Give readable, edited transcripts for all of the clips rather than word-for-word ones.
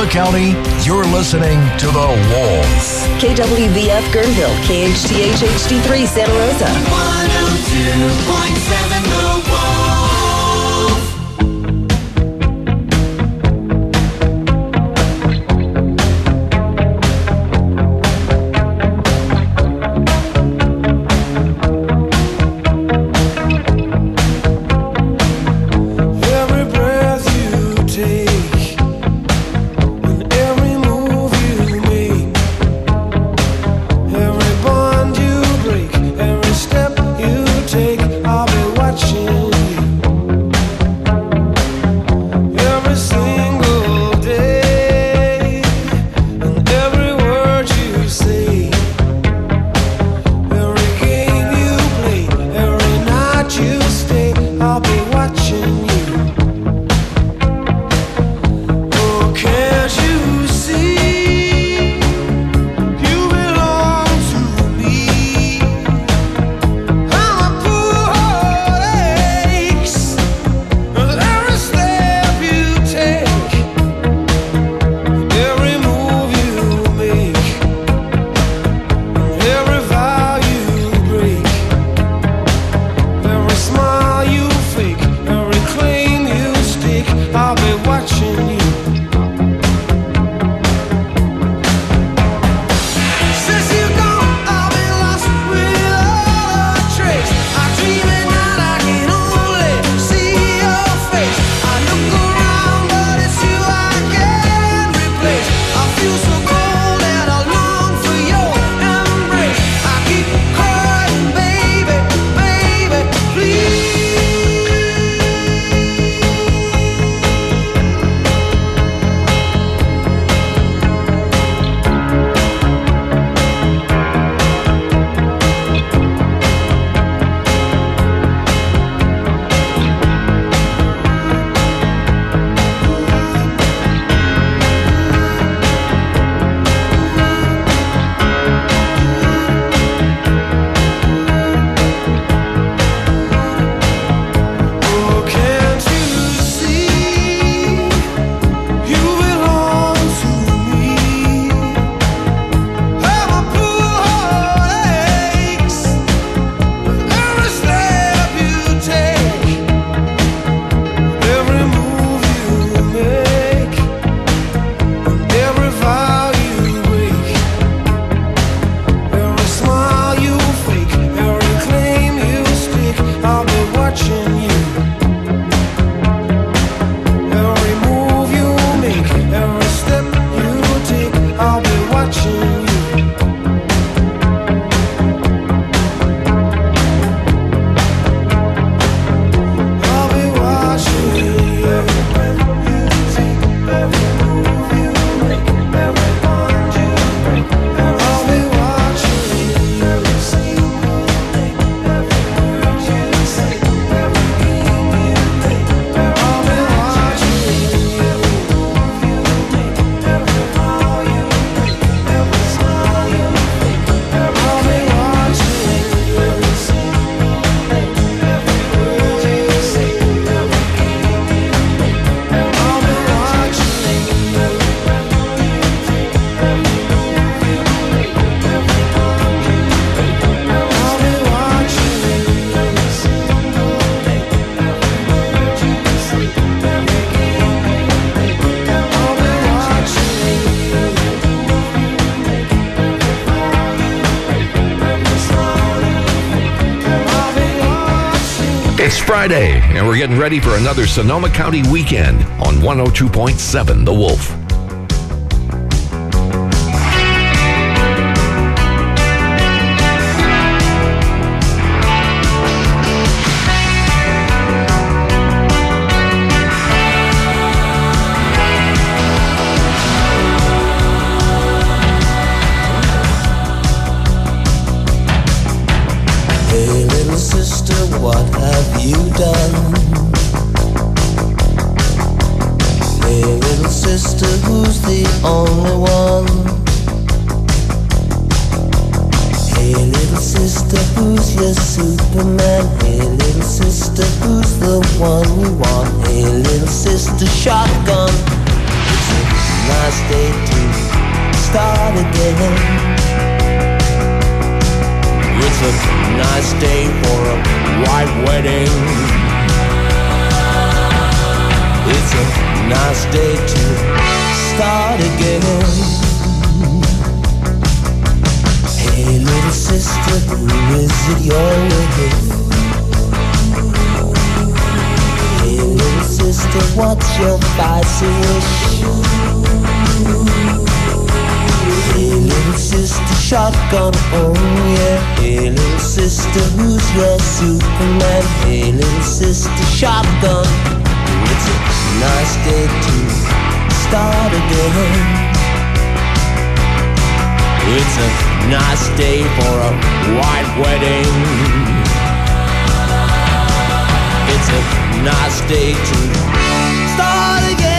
County, you're listening to The Wolf. KWVF Guerneville, KHTH HD3 Santa Rosa. 102.7 The Wolf. It's Friday, and we're getting ready for another Sonoma County weekend on 102.7 The Wolf. What have you done? Hey little sister, who's the only one? Hey little sister, who's your Superman? Hey little sister, who's the one you want? Hey little sister, shotgun. nice day to start again. It's a nice day for a white wedding. It's a nice day to start again. Hey little sister, who is it you're with? Hey little sister, what's your spicy wish? Hey little sister, shotgun on, yeah. Hey little sister, who's your Superman? Hey little sister, shotgun. It's a nice day to start again. It's a nice day for a white wedding. It's a nice day to start again.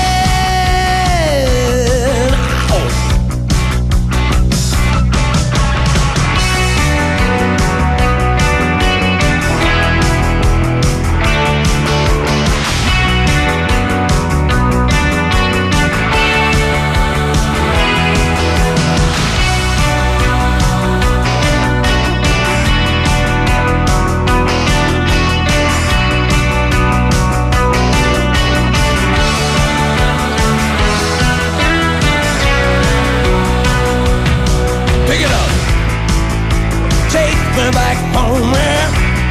Back home, man.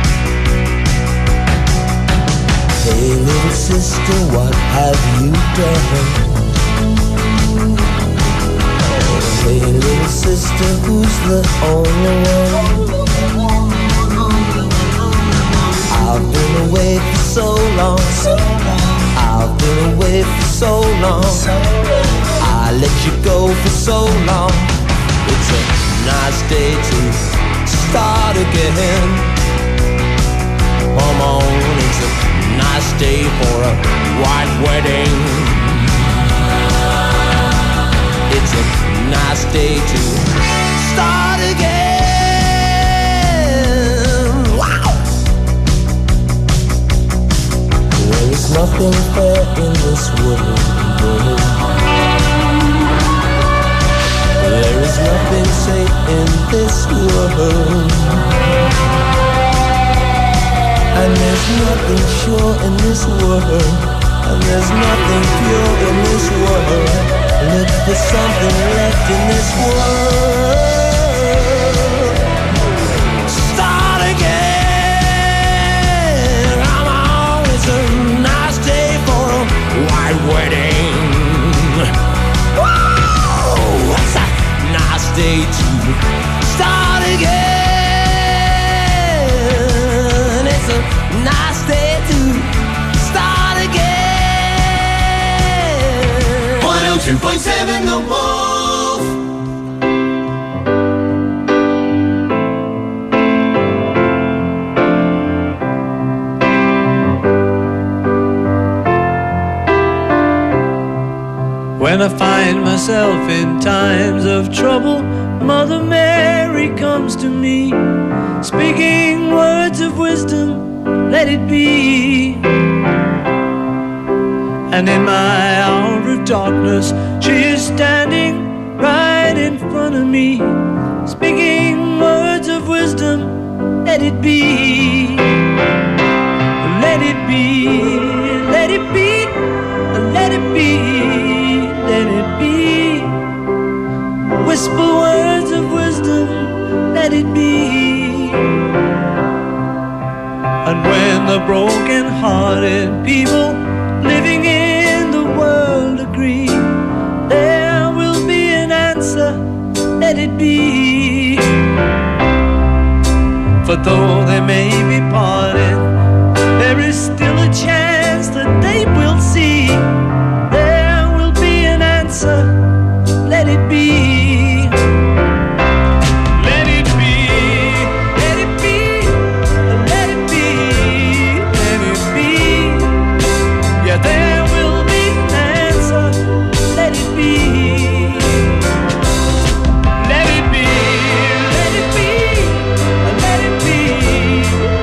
Hey little sister, what have you done? Hey little sister, who's the only one? I've been away for so long. I've been away for so long. I let you go for so long. It's a nice day to start again. Come on, it's a nice day for a white wedding. It's a nice day to start again. Wow! There is nothing fair in this world. There is nothing safe in this world, and there's nothing sure in this world, and there's nothing pure in this world. Look for something left in this world. Start again. Come on, it's a nice day for a white wedding. Whoa, it's a nice day to start again. It's a nice day to start again. 102.7 The Wolf. When I find myself in times of trouble, Mother Mary comes to me, speaking words of wisdom, let it be. And in my hour of darkness, she is standing right in front of me, speaking words of wisdom, let it be. Let it be, let it be, let it be, let it be. Whisper words of wisdom, let it be. And when the broken-hearted people living in the world agree, there will be an answer, let it be. For though they may be parted, there is still a chance that they will see. There will be an answer, let it be. Let it be, let it be, let it be, let it be. Yeah, there will be an answer, let it be. Let it be, let it be, let it be.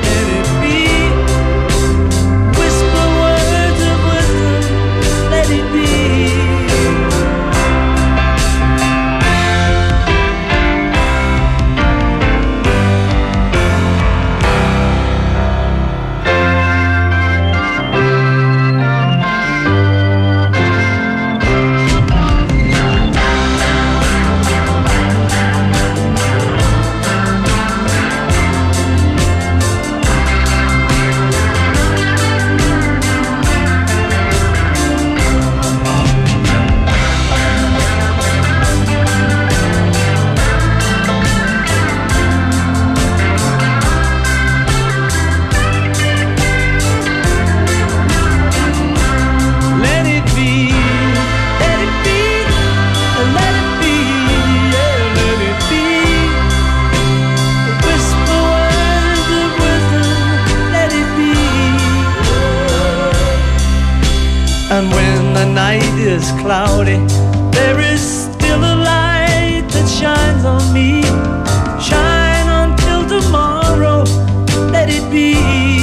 is cloudy, there is still a light that shines on me. Shine until tomorrow, let it be.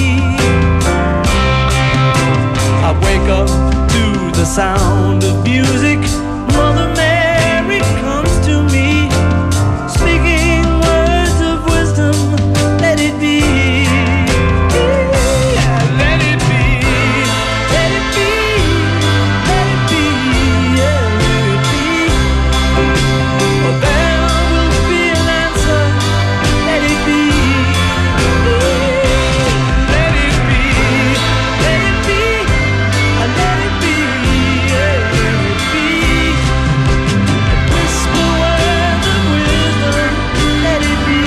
I wake up to the sound of music. Mother Mary comes to me, speaking words of wisdom, let it be. Yeah, let it be, let it be, let it be, yeah, let it be. Oh, there will be an answer, let it be. Yeah, let it be, let it be, let it be, yeah, let it be. Whisper words of wisdom, let it be.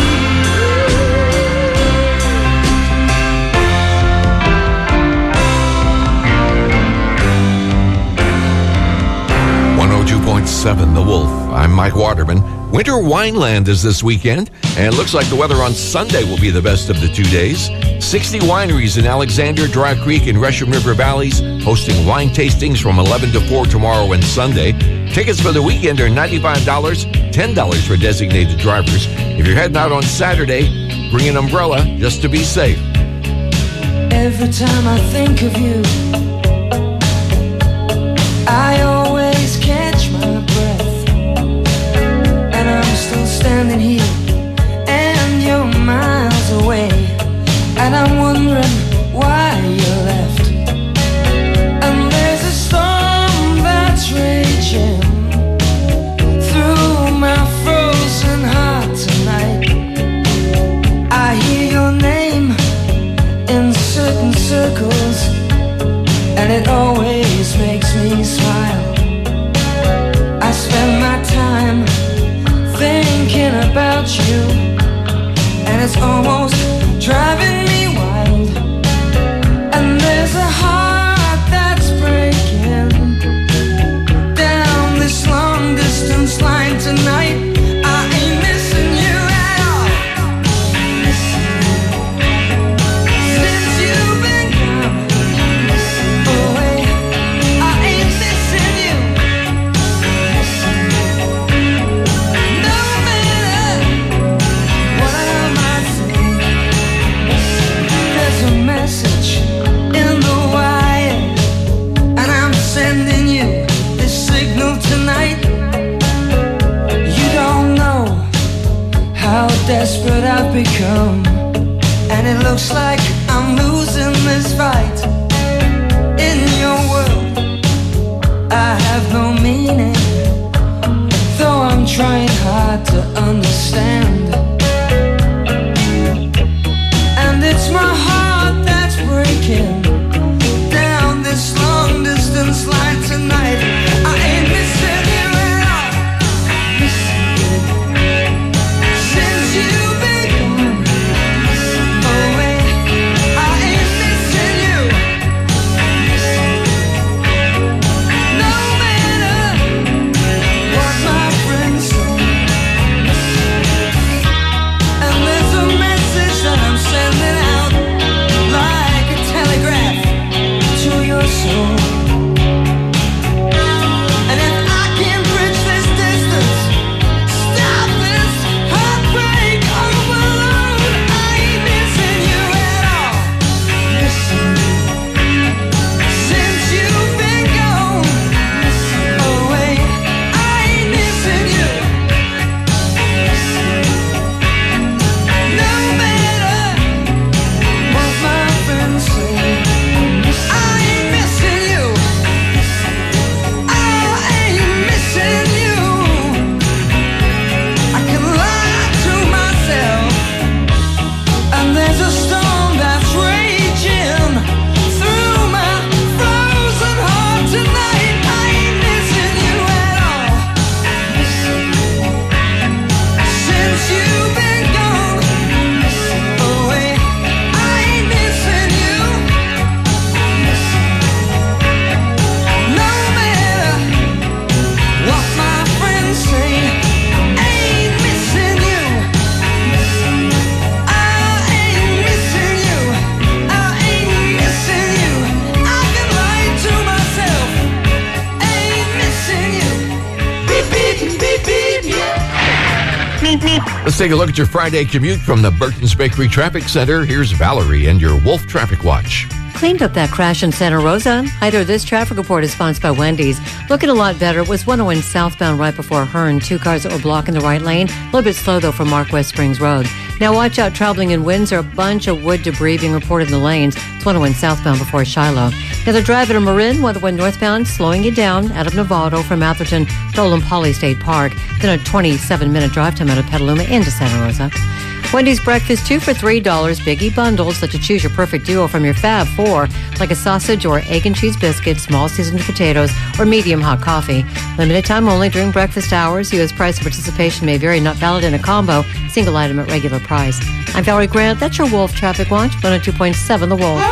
102.7 The Wolf. I'm Mike Waterman. Winter Wineland is this weekend, and it looks like the weather on Sunday will be the best of the 2 days. 60 wineries in Alexander, Dry Creek, and Gresham River Valleys hosting wine tastings from 11 to 4 tomorrow and Sunday. Tickets for the weekend are $95, $10 for designated drivers. If you're heading out on Saturday, bring an umbrella just to be safe. Every time I think of you, I always catch my breath, and I'm still standing here, and you're miles away, and I'm wondering why you left. And there's a storm that's raging through my frozen heart tonight. I hear your name in certain circles, and it always makes me smile. I spend my time thinking about you, and it's almost driving me wild. And there's a heart that's breaking down this long distance line tonight. I ain't missing you at all. Since you've been gone away, I ain't missing you. No matter what I might say, there's a message in the wire, and I'm sending you this signal tonight. You don't know how desperate I've become, and it looks like I'm losing this fight. In your world, I have no meaning, though I'm trying hard to understand. And it's my heart that's breaking down this long distance line tonight. I ain't missing you at all. Since you've been gone away, I ain't missing you. No matter what my friends say, Let's take a look at your Friday commute from the Burton's Bakery Traffic Center. Here's Valerie and your Wolf Traffic Watch. Cleaned up that crash in Santa Rosa. Hi there, this traffic report is sponsored by Wendy's. Looking a lot better. It was 101 southbound right before Hearn. 2 cars that were blocking the right lane. A little bit slow, though, from Mark West Springs Road. Now, watch out traveling in Windsor. A bunch of wood debris being reported in the lanes. It's 101 southbound before Shiloh. Now, the drive at Marin, 101 northbound, slowing you down out of Novato from Atherton to Olin Poly State Park. Then a 27-minute drive time out of Petaluma into Santa Rosa. Wendy's breakfast 2 for $3. Biggie bundles. Let you choose your perfect duo from your Fab 4, like a sausage or egg and cheese biscuit, small seasoned potatoes, or medium hot coffee. Limited time only during breakfast hours. U.S. price and participation may vary. Not valid in a combo. Single item at regular price. I'm Valerie Grant. That's your Wolf Traffic Watch. 102.7 The Wolf.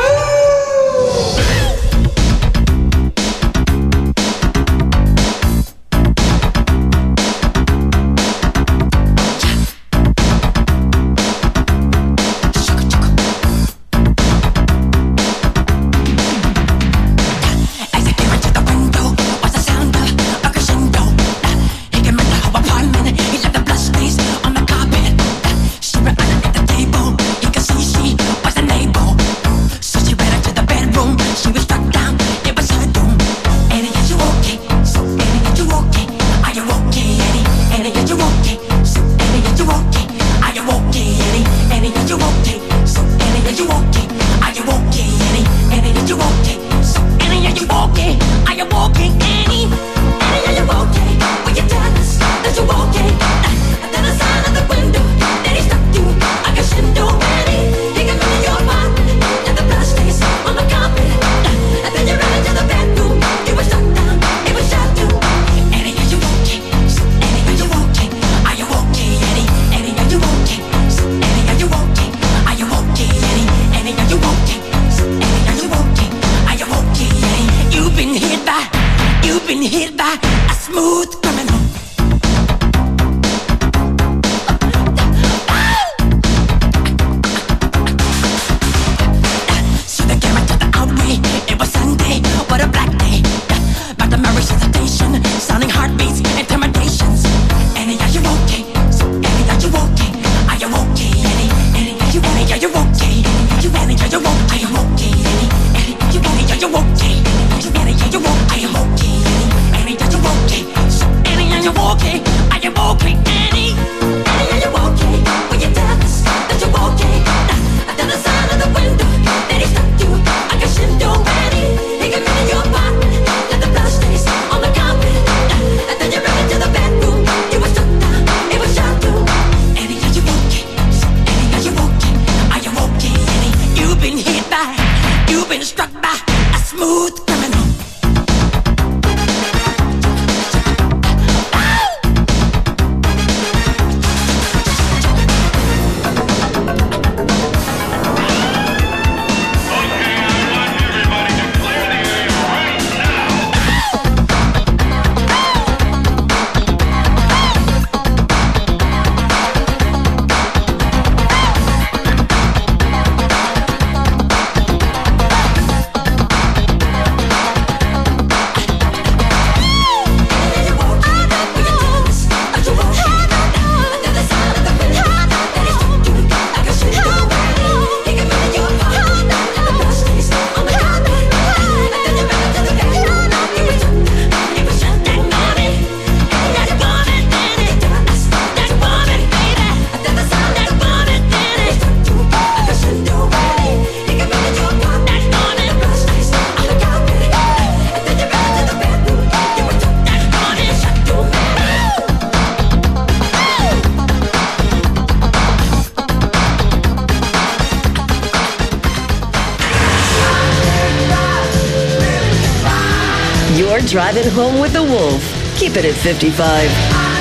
You're driving home with the Wolf. Keep it at 55.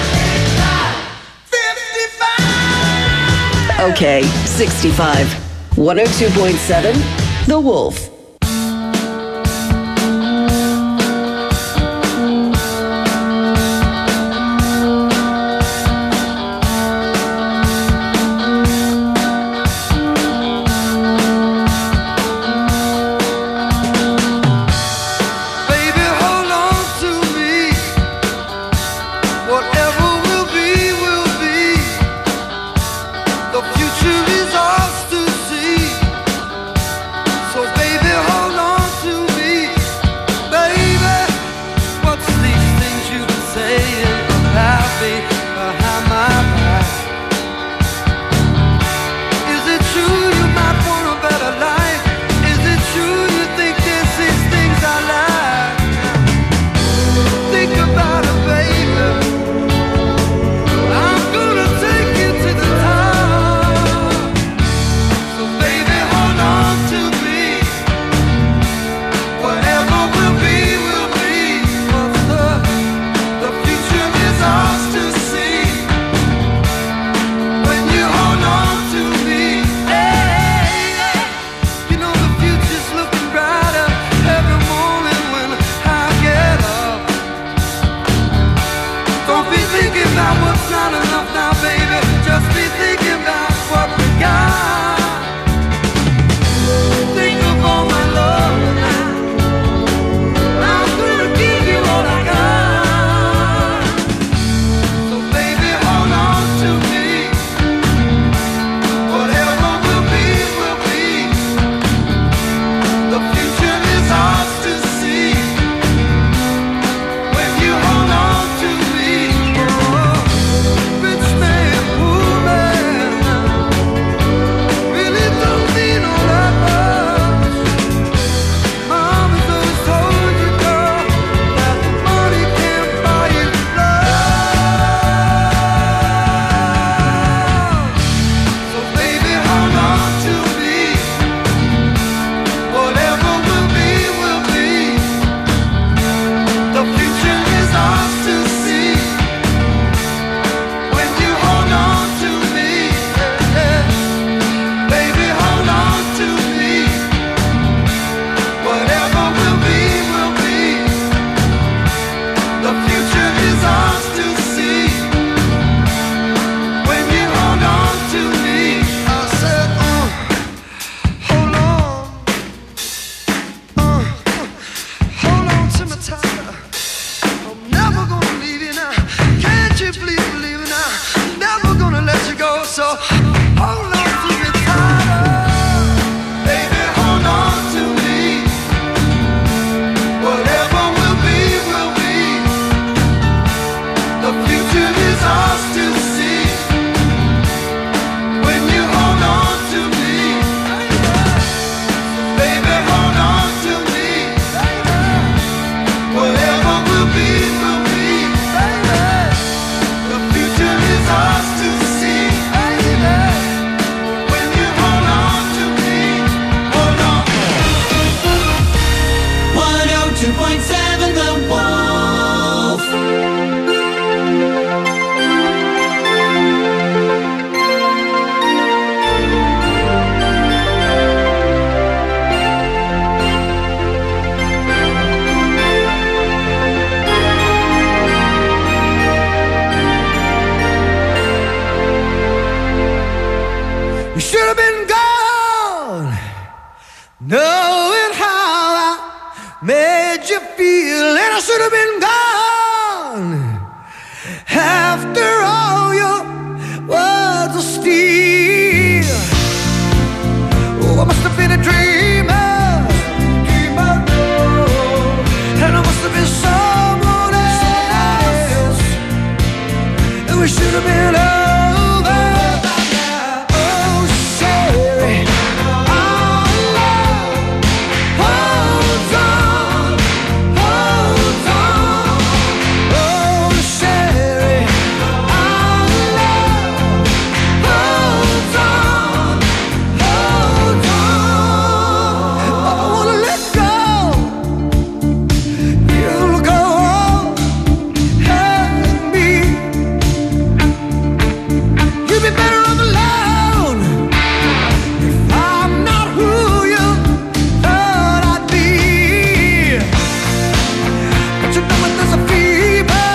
Okay, 65. 102.7, The Wolf. now, baby, just be thinking about what we got. Think of all my love now. I'm gonna give you all I got. So baby, hold on to me. Whatever will be, will be. The future is ours to see. When you hold on to me, rich man, poor man, really don't mean all that much. Mama's always told you, girl, that money can't buy you love. So baby, hold on to me. Whatever will be, will be. The future is ours to see. When you hold on to me, baby, hold on to me. Whatever will be, will be. The future is ours to see. When you hold on to me, I said, hold on, hold on to my tighter. I'm never gonna leave you now. Can't you please believe it now? I'm never gonna let you go. So hold on to me tighter, baby. Hold on to me. Whatever will be, will be. The future is ours to see. When you hold on to me, baby, hold on to me. Whatever will be, will be. The future is ours to see. When you hold on to me, hold on. 102.7 The Wolf. You should have been gone, knowing how I made you feel, and I should have been gone. After all your words of steel, oh, I must have been a dreamer, and I must have been someone else, and we should have been over. Oh, Sherry, our love holds on, holds on. Oh, Sherry, our love holds on, holds on. I wanna let go. You'll go on and me. You'd be better off alone if I'm not who you thought I'd be. But you know when there's a fever,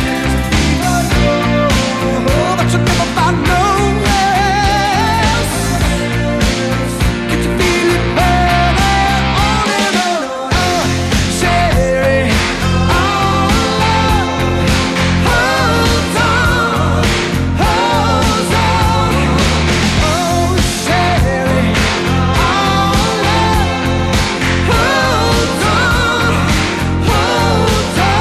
oh, but you never find no rest. Get you feeling better on and on. Oh, Sherry, our love holds on, holds on. Oh, Sherry, our love holds on, holds on.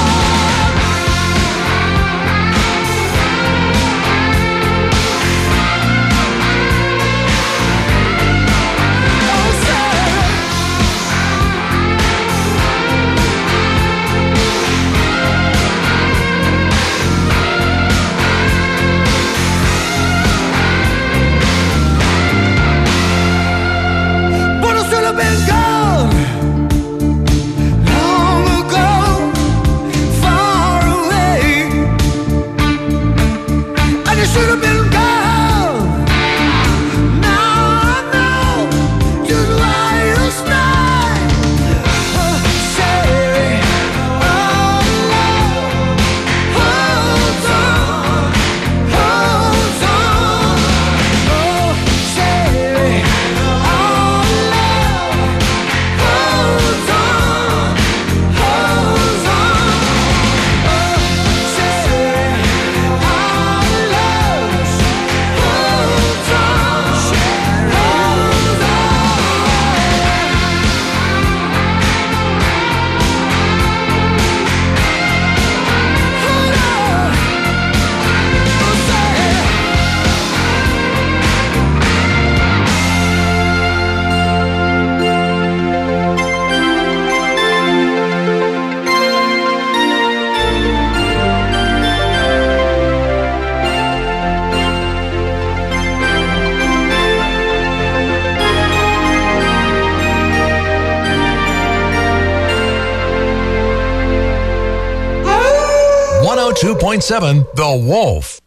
Oh, Sherry. But I should have been gone long ago, far away, and you should have been gone. Now I know just why you stay. Oh, Sherry, our love holds on, holds on. 102.7 The Wolf.